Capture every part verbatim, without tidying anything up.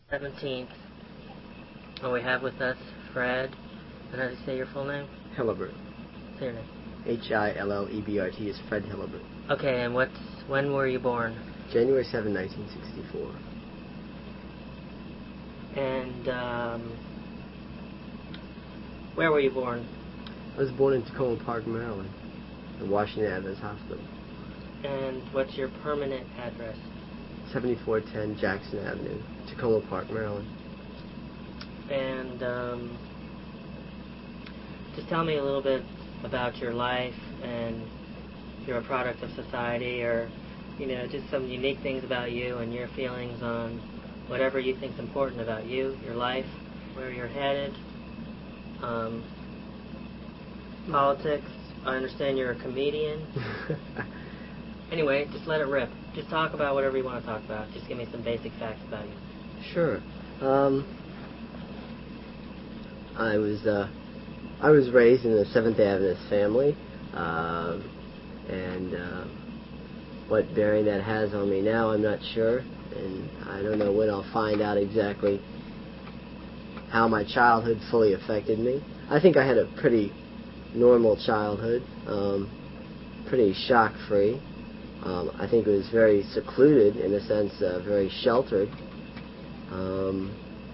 seventeenth. And we have with us Fred. And how do you say your full name? Hillebert. Say your name. H I L L E B R T is Fred Hillebert. Okay, and what's when were you born? January seventh, nineteen sixty-four. And um, where were you born? I was born in Tacoma Park, Maryland, at Washington Adventist Hospital. And what's your permanent address? seventy-four ten Jackson Avenue, Tacoma Park, Maryland. And um, just tell me a little bit about your life, and you're a product of society, or you know, just some unique things about you and your feelings on whatever you think's important about you, your life, where you're headed, um, politics. I understand you're a comedian. Anyway, just let it rip. Just talk about whatever you want to talk about. Just give me some basic facts about you. Sure. Um, I was uh, I was raised in a Seventh-day Adventist family, uh, and uh, what bearing that has on me now, I'm not sure, and I don't know when I'll find out exactly how my childhood fully affected me. I think I had a pretty normal childhood, um, pretty shock-free. Um, I think it was very secluded, in a sense, uh, very sheltered. Um,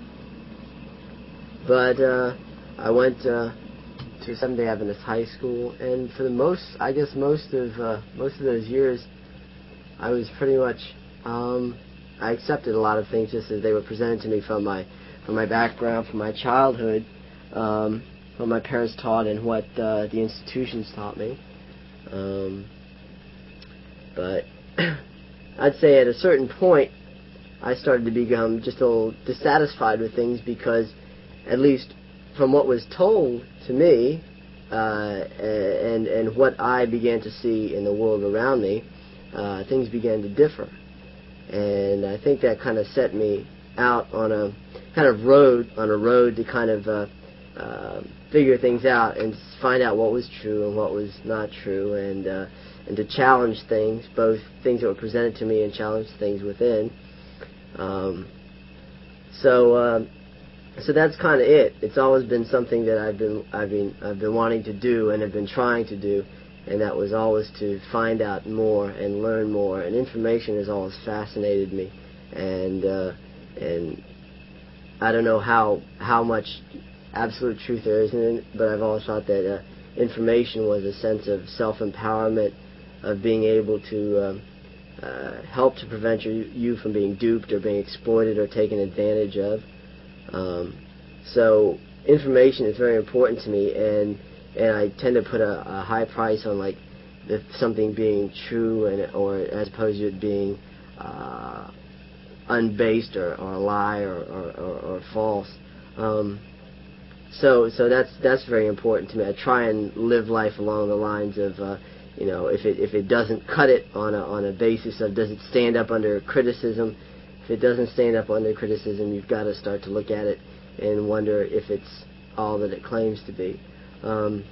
but uh, I went uh, to Seventh-day Adventist High School, and for the most, I guess most of uh, most of those years, I was pretty much, um, I accepted a lot of things just as they were presented to me from my from my background, from my childhood, um, what my parents taught, and what uh, the institutions taught me. Um, But I'd say at a certain point, I started to become just a little dissatisfied with things because, at least from what was told to me, uh, and and what I began to see in the world around me, uh, things began to differ. And I think that kind of set me out on a kind of road, on a road to kind of uh, uh, figure things out and find out what was true and what was not true, and uh, and to challenge things, both things that were presented to me and challenge things within. Um, so, uh, so that's kind of it. It's always been something that I've been, I've been, I've been wanting to do and have been trying to do, and that was always to find out more and learn more. And information has always fascinated me, and uh, and I don't know how how much absolute truth there is in it, but I've always thought that uh, information was a sense of self-empowerment, of being able to um, uh, help to prevent you, you from being duped or being exploited or taken advantage of. Um, so information is very important to me, and and I tend to put a, a high price on like the, something being true, and or as opposed to it being uh, unbased or, or a lie or or, or, or false. Um, so so that's that's very important to me. I try and live life along the lines of uh, you know, if it if it doesn't cut it on a on a basis of does it stand up under criticism. If it doesn't stand up under criticism, you've got to start to look at it and wonder if it's all that it claims to be. Um,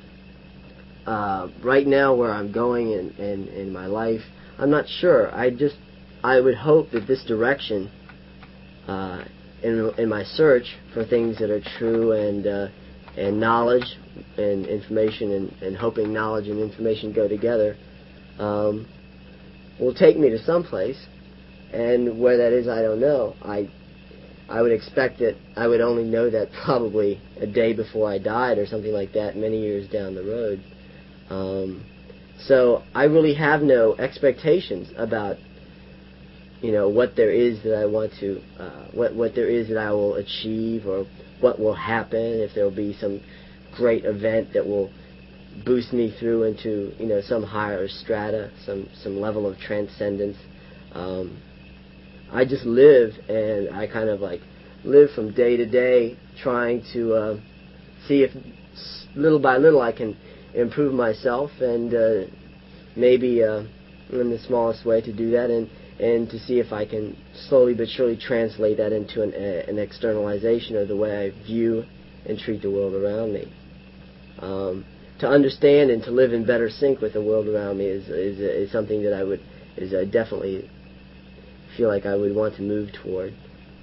uh, right now, where I'm going in, in, in my life, I'm not sure. I just I would hope that this direction, uh, in in my search for things that are true and uh, and knowledge and information and, and hoping knowledge and information go together, um, will take me to someplace. And where that is, I don't know. I I would expect that I would only know that probably a day before I died or something like that, many years down the road. Um, so I really have no expectations about, you know, what there is that I want to, uh, what what there is that I will achieve, or what will happen, if there will be some great event that will boost me through into, you know, some higher strata, some some level of transcendence. Um, I just live, and I kind of like live from day to day, trying to uh, see if little by little I can improve myself, and uh, maybe uh, in the smallest way to do that, and, and to see if I can slowly but surely translate that into an, uh, an externalization of the way I view and treat the world around me. Um, to understand and to live in better sync with the world around me is is, is something that I would is uh, definitely feel like I would want to move toward.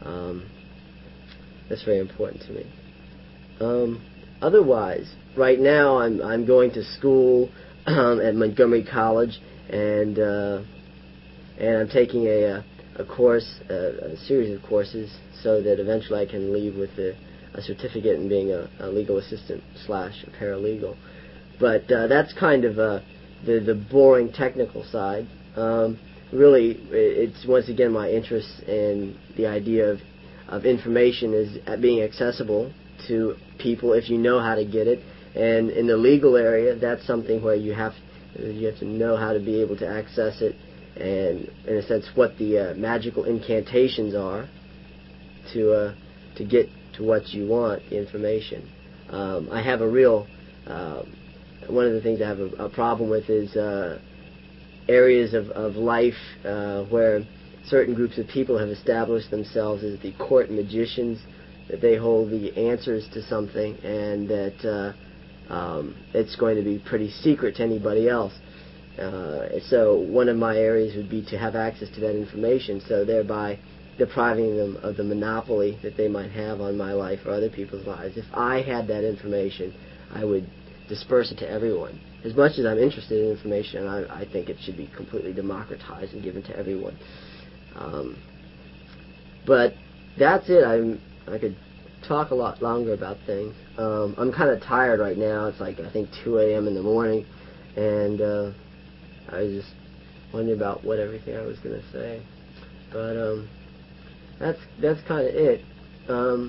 Um, that's very important to me. Um, otherwise, right now I'm I'm going to school um, at Montgomery College, and uh, and I'm taking a a course, a, a series of courses, so that eventually I can leave with a, a certificate in being a, a legal assistant slash a paralegal. But uh, that's kind of uh, the the boring technical side. Um, really, it's once again my interest in the idea of of information is being accessible to people if you know how to get it. And in the legal area, that's something where you have you have to know how to be able to access it, and in a sense what the uh, magical incantations are to uh, to get to what you want, the information. Um, I have a real uh, one of the things I have a, a problem with is uh, areas of, of life uh, where certain groups of people have established themselves as the court magicians, that they hold the answers to something, and that uh, um, it's going to be pretty secret to anybody else. Uh, so one of my areas would be to have access to that information, so thereby depriving them of the monopoly that they might have on my life or other people's lives. If I had that information, I would disperse it to everyone. As much as I'm interested in information, I, I think it should be completely democratized and given to everyone. Um, but that's it. I'm, I could talk a lot longer about things. Um, I'm kind of tired right now. It's like, I think, two a.m. in the morning, and uh, I was just wondering about what everything I was going to say. But um, that's that's kind of it. Um,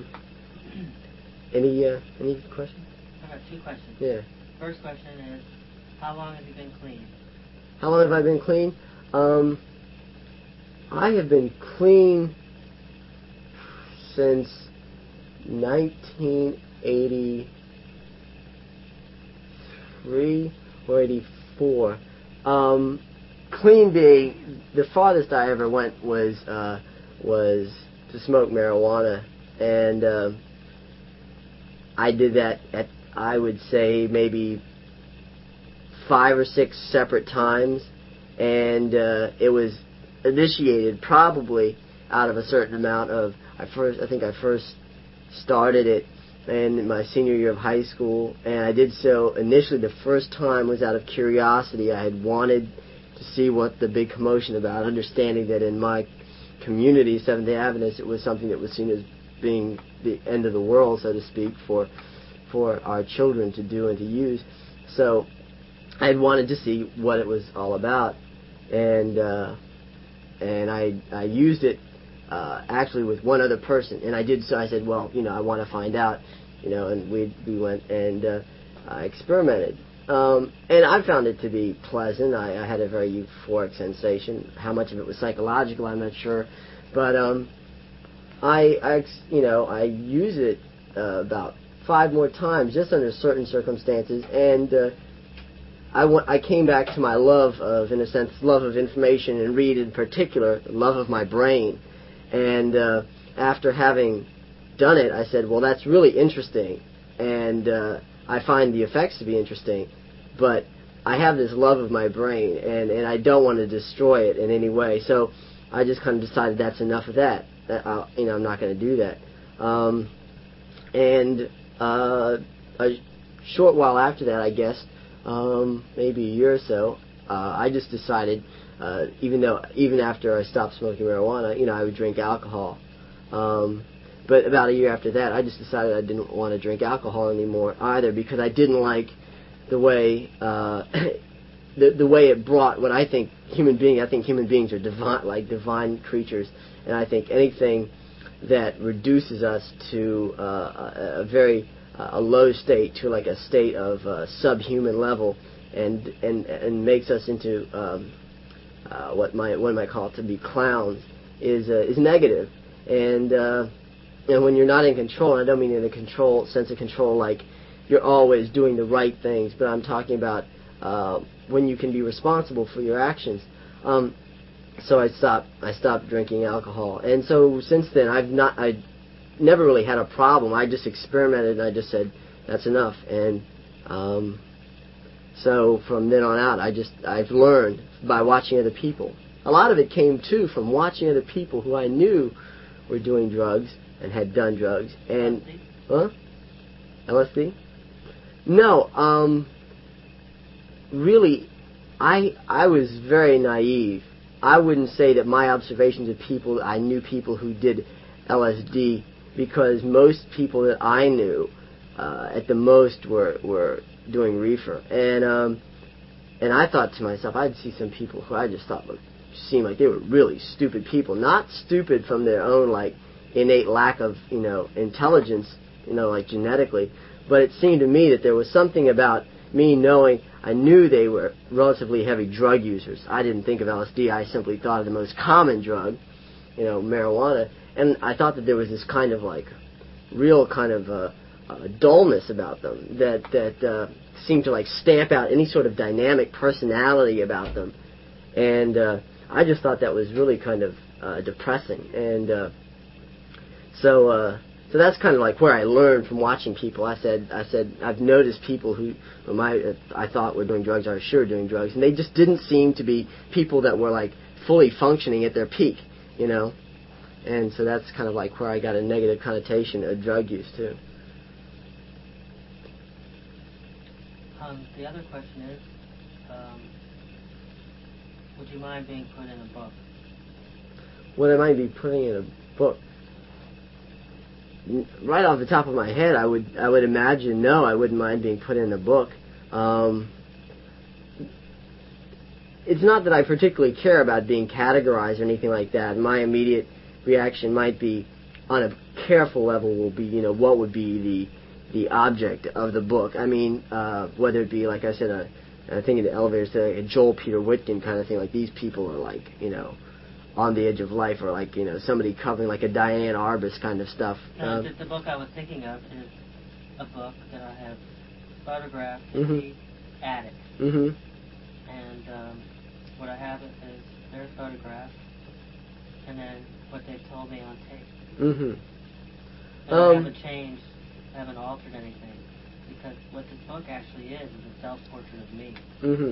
any uh, any questions? I have two questions. Yeah. First question is, how long have you been clean? How long have I been clean? Um, I have been clean since nineteen eighty-three or eighty-four. Um, clean being the farthest I ever went was uh, was to smoke marijuana, and uh, I did that at, I would say, maybe five or six separate times, and uh, it was initiated probably out of a certain amount of, I first, I think I first started it in my senior year of high school, and I did so initially the first time was out of curiosity. I had wanted to see what the big commotion about, understanding that in my community, Seventh-day Adventist, it was something that was seen as being the end of the world, so to speak, for for our children to do and to use. So I had wanted to see what it was all about, and uh, and I I used it uh, actually with one other person, and I did so. I said, well, you know, I want to find out, you know, and we we went and uh, I experimented, um, and I found it to be pleasant. I, I had a very euphoric sensation. How much of it was psychological, I'm not sure, but um, I I you know I use it uh, about five more times just under certain circumstances, and uh, I, w- I came back to my love of, in a sense, love of information, and read in particular, love of my brain. And uh, after having done it, I said, well, that's really interesting, and uh, I find the effects to be interesting, but I have this love of my brain, and, and I don't want to destroy it in any way. So I just kind of decided that's enough of that. that I'll, you know, I'm not going to do that. Um, and uh, a short while after that, I guess, Um, maybe a year or so, uh, I just decided, uh, even though, even after I stopped smoking marijuana, you know, I would drink alcohol. Um, but about a year after that, I just decided I didn't want to drink alcohol anymore either, because I didn't like the way, uh, the the way it brought what I think human being. I think human beings are divine, like divine creatures, and I think anything that reduces us to uh, a, a very a low state, to like a state of uh, subhuman level, and and and makes us into um, uh, what might one might call it to be clowns, is uh, is negative. And uh, and when you're not in control, and I don't mean in the control sense of control like you're always doing the right things, but I'm talking about uh, when you can be responsible for your actions. Um, so I stopped I stopped drinking alcohol, and so since then I've not I. never really had a problem. I just experimented, and I just said, that's enough. And um, so from then on out, I just, I've learned by watching other people. A lot of it came, too, from watching other people who I knew were doing drugs and had done drugs. And huh? L S D? No, um, really, I I was very naive. I wouldn't say that my observations of people, I knew people who did L S D, because most people that I knew, uh, at the most, were were doing reefer. And um, and I thought to myself, I'd see some people who I just thought would seem like they were really stupid people. Not stupid from their own, like, innate lack of, you know, intelligence, you know, like genetically, but it seemed to me that there was something about me knowing, I knew they were relatively heavy drug users. I didn't think of L S D, I simply thought of the most common drug, you know, marijuana, and I thought that there was this kind of, like, real kind of uh, uh, dullness about them that, that uh, seemed to, like, stamp out any sort of dynamic personality about them, and uh, I just thought that was really kind of uh, depressing, and uh, so... Uh, So that's kind of like where I learned from watching people. I said, I said, I've noticed people who, whom I, I thought were doing drugs, are sure doing drugs, and they just didn't seem to be people that were like fully functioning at their peak, you know. And so that's kind of like where I got a negative connotation of drug use too. Um, the other question is, um, would you mind being put in a book? Would I mind be putting in a book? Right off the top of my head, I would I would imagine no, I wouldn't mind being put in a book. Um, it's not that I particularly care about being categorized or anything like that. My immediate reaction might be, on a careful level, will be, you know, what would be the the object of the book. I mean, uh, whether it be, like I said, a, I think in the elevator, say, a Joel Peter Whitkin kind of thing. Like, these people are like, you know, on the edge of life, or like, you know, somebody covering like a Diane Arbus kind of stuff. No, um, the, the book I was thinking of is a book that I have photographed mm-hmm. in the attic. Mm-hmm. And um, what I have is their photograph, and then what they've told me on tape. Mm-hmm. And um, I haven't changed, I haven't altered anything, because what this book actually is is a self-portrait of me. Mm-hmm.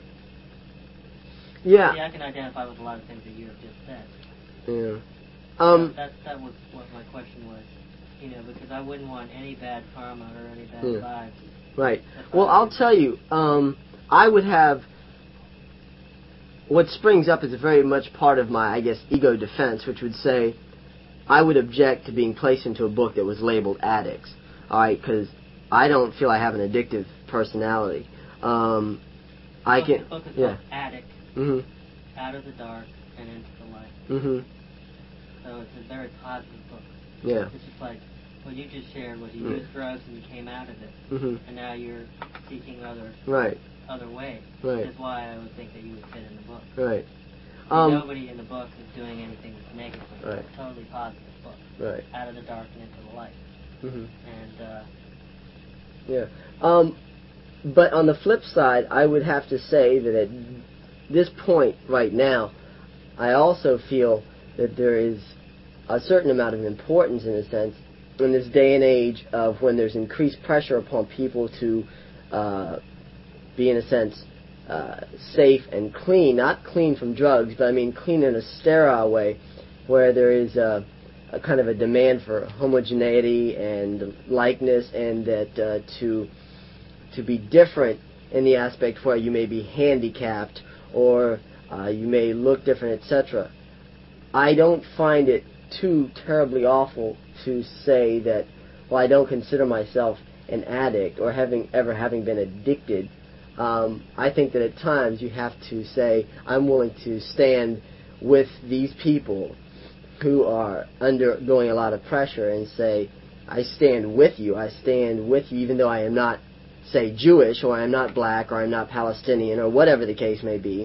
Yeah. See, I can identify with a lot of things that you have just said. Yeah. Um. So that that was what my question was, you know, because I wouldn't want any bad karma or any bad Yeah. vibes. Right. Well, I'll tell you, um, I would have, what springs up is a very much part of my, I guess, ego defense, which would say, I would object to being placed into a book that was labeled addicts. All right, because I don't feel I have an addictive personality. Um, I book, can. The book is yeah. called Addict. Mm-hmm. Out of the dark and into the light. Mm-hmm. So it's a very positive book. Yeah. It's just like what you just shared, was you mm. used drugs and you came out of it, mm-hmm. and now you're seeking other right. other ways. Right. That's why I would think that you would fit in the book. Right. Um, Um, nobody in the book is doing anything negative. Right. It's a totally positive book. Right. Out of the dark and into the light. Mm-hmm. And uh, yeah. Um, but on the flip side, I would have to say that at this point right now, I also feel that there is a certain amount of importance, in a sense, in this day and age of when there's increased pressure upon people to uh, be, in a sense, uh, safe and clean. Not clean from drugs, but I mean clean in a sterile way, where there is a, a kind of a demand for homogeneity and likeness, and that uh, to to be different in the aspect where you may be handicapped or uh, you may look different, et cetera. I don't find it too terribly awful to say that, well, I don't consider myself an addict or having ever having been addicted. Um, I think that at times you have to say, I'm willing to stand with these people who are undergoing a lot of pressure and say, I stand with you. I stand with you even though I am not, say, Jewish, or I'm not black, or I'm not Palestinian, or whatever the case may be.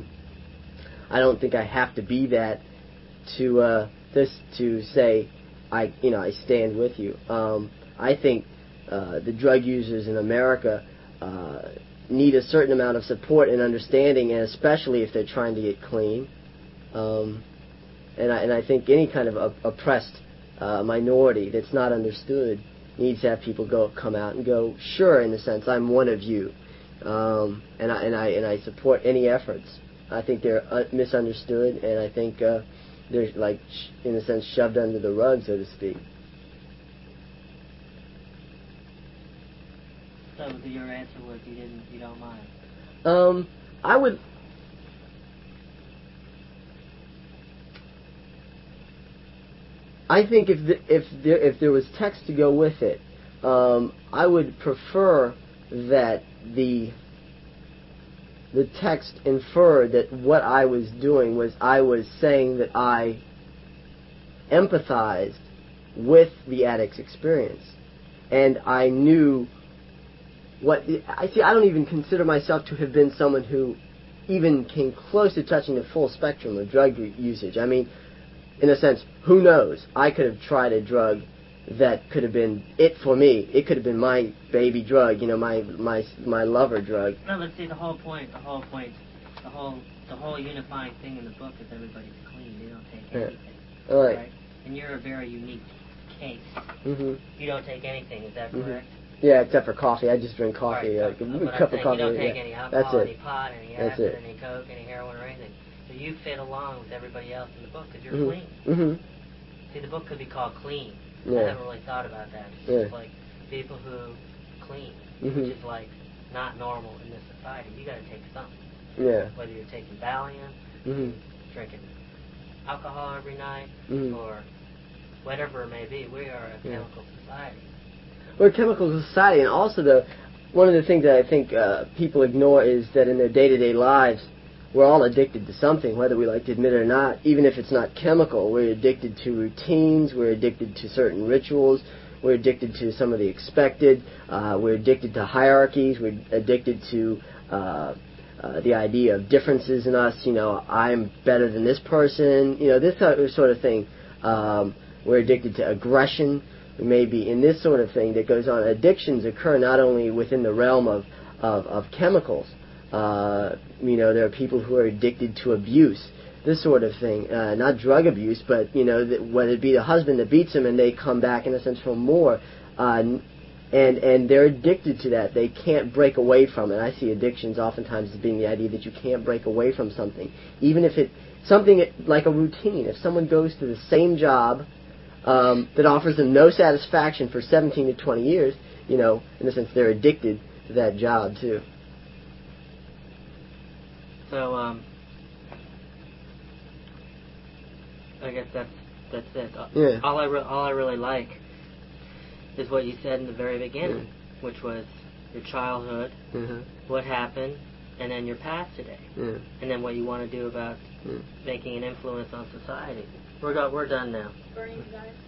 I don't think I have to be that to uh, this to say I you know I stand with you. Um, I think uh, the drug users in America uh, need a certain amount of support and understanding, and especially if they're trying to get clean. Um, and I and I think any kind of op- oppressed uh, minority that's not understood needs to have people go come out and go, sure, in a sense, I'm one of you, um, and I and I and I support any efforts. I think they're uh, misunderstood, and I think uh, they're like, sh- in a sense, shoved under the rug, so to speak. So your answer was you didn't, you don't mind. Um, I would. I think if the, if there if there was text to go with it, um, I would prefer that the the text infer that what I was doing was I was saying that I empathized with the addict's experience, and I knew what I see. I don't even consider myself to have been someone who even came close to touching the full spectrum of drug usage. I mean, in a sense, who knows? I could have tried a drug that could have been it for me. It could have been my baby drug, you know, my my my lover drug. No, but see, the whole point, the whole point, the whole the whole unifying thing in the book is everybody's clean. They don't take anything. Yeah. All right. right. And you're a very unique case. Mm-hmm. You don't take anything. Is that Mm-hmm. correct? Yeah, except for coffee. I just drink coffee. Right. Like a But cup I'm of coffee. you don't take yeah. any alcohol, That's it. any pot, any That's acid, it. any coke, any heroin, or anything. So you fit along with everybody else in the book because you're Mm-hmm. clean. Mm-hmm. See, the book could be called Clean. Yeah. I haven't really thought about that. It's Yeah. just like people who clean, Mm-hmm. which is like not normal in this society. You got to take something. Yeah. Whether you're taking Valium, Mm-hmm. drinking alcohol every night, Mm-hmm. or whatever it may be. We are a Yeah. chemical society. We're a chemical society, and also the one of the things that I think uh, people ignore is that in their day-to-day lives, we're all addicted to something, whether we like to admit it or not. Even if it's not chemical, we're addicted to routines. We're addicted to certain rituals. We're addicted to some of the expected. Uh, we're addicted to hierarchies. We're addicted to uh, uh, the idea of differences in us. You know, I'm better than this person. You know, this sort of thing. Um, we're addicted to aggression. We may be in this sort of thing that goes on. Addictions occur not only within the realm of, of, of chemicals. Uh, you know, there are people who are addicted to abuse, this sort of thing. Uh, not drug abuse, but, you know, that whether it be the husband that beats them and they come back, in a sense, for more. Uh, and, and they're addicted to that. They can't break away from it. I see addictions oftentimes as being the idea that you can't break away from something. Even if it, something like a routine. If someone goes to the same job um, that offers them no satisfaction for seventeen to twenty years, you know, in a sense, they're addicted to that job, too. So, um, I guess that's that's it. Yeah. All I re- all I really like is what you said in the very beginning, yeah. which was your childhood, uh-huh. what happened, and then your past today, yeah. and then what you want to do about yeah. making an influence on society. We're go- we're done now. Burning desire.